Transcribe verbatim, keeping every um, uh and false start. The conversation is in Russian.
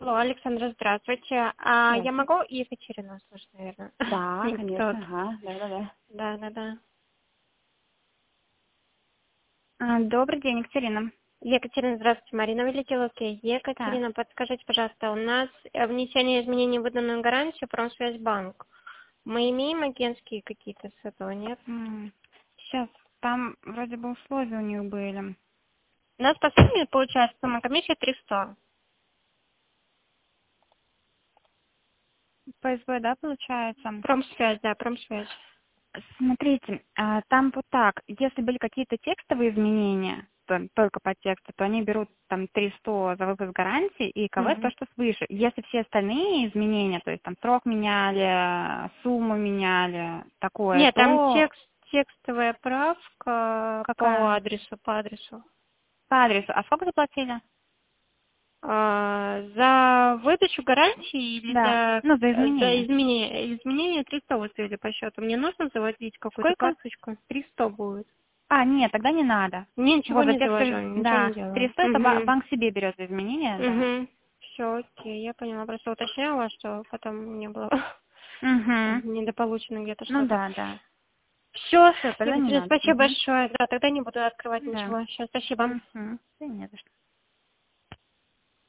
Алло, Александра, здравствуйте. А я Здравствуйте. могу Екатерину слушать, наверное? Да, конечно, Вот. ага, да-да-да. Да, да, да. А, Добрый день, Екатерина. Екатерина, здравствуйте. Марина вылетела. Окей. Так, Екатерина, подскажите, пожалуйста, у нас э, внесение изменений в выданную гарантию Промсвязьбанк. Мы имеем агентские какие-то с этого, нет? сейчас, там вроде бы условия у них были. У нас по сумме получается сумма комиссии триста. ПСБ, да, получается? Промсвязь, да, промсвязь. Смотрите, а, там вот так, если были какие-то текстовые изменения, то- только по тексту, то они берут там триста за выпуск гарантии и КВ то, Мгм. что свыше. Если все остальные изменения, то есть там срок меняли, сумму меняли, такое, Нет, там то текст, текстовая правка по какая? адресу, по адресу. По адресу. А сколько заплатили? А, за выдачу гарантии или Да, за, ну за за изменения. изменение? Изменение триста выставили по счету. Мне нужно заводить какую-то Сколько? карточку? триста будет. А, нет, тогда не надо. Мне ничего Вот за не текстовые, завожу, ничего да, не делаю. триста это ба- Угу. банк себе берет за изменения, да. Угу. Все, окей, я поняла. Просто уточняла, что потом не было Угу. недополучено где-то Ну что-то. да, да. Все, Все, тогда не Екатерина, надо. спасибо Угу. большое. Да, тогда не буду открывать Да. ничего. Все, спасибо. Угу. Да не за что.